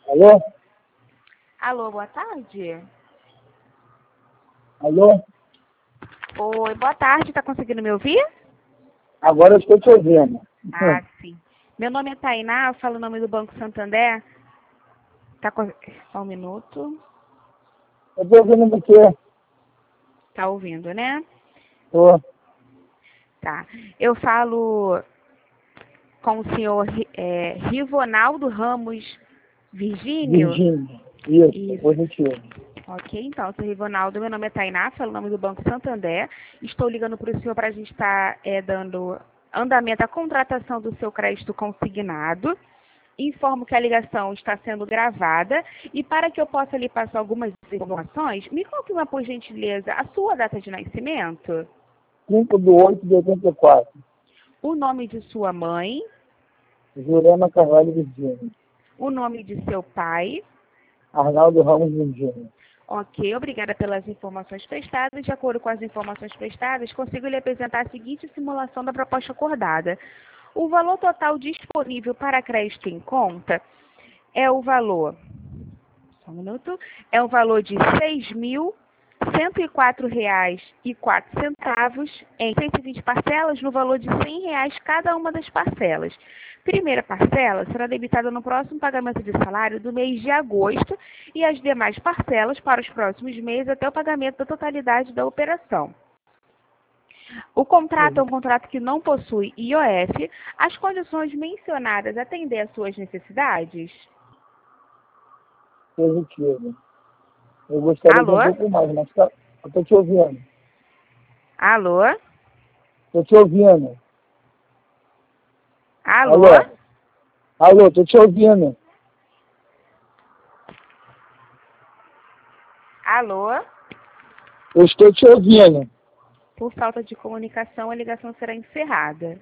Alô? Alô, boa tarde. Alô? Oi, boa tarde, tá conseguindo me ouvir? Agora eu estou te ouvindo. Ah, sim. Meu nome é Tainá, eu falo o nome do Banco Santander. Só um minuto. Eu estou ouvindo você. Tá ouvindo, né? Tô. Tá. Eu falo com o senhor Rivonaldo Ramos Virgínio. Virgínia. Isso, Isso. positivo. Ok, então, senhor Rivonaldo, meu nome é Tainá, falo o nome do Banco Santander. Estou ligando para o senhor para a gente estar dando andamento à contratação do seu crédito consignado. Informo que a ligação está sendo gravada e para que eu possa lhe passar algumas informações, me confirma, por gentileza, a sua data de nascimento, 5/8/84. o nome de sua mãe, Jurema Carvalho Virgínia. o nome de seu pai. Arnaldo Ramos Virgínia. Ok, obrigada pelas informações prestadas. De acordo com as informações prestadas, consigo lhe apresentar a seguinte simulação da proposta acordada. O valor total disponível para crédito em conta é o valor, só um minuto, é o valor de R$ 6.104,04 em 120 parcelas, no valor de R$ 100 cada uma das parcelas. Primeira parcela será debitada no próximo pagamento de salário do mês de agosto e as demais parcelas para os próximos meses até o pagamento da totalidade da operação. O contrato é um contrato que não possui IOF. As condições mencionadas atendem às suas necessidades? Positivo. Eu gostaria de Alô? um pouco mais, mas tá, eu estou te ouvindo. Alô? Estou te ouvindo. Alô? Alô? Alô, estou te ouvindo. Alô? Eu estou te ouvindo. Por falta de comunicação, a ligação será encerrada.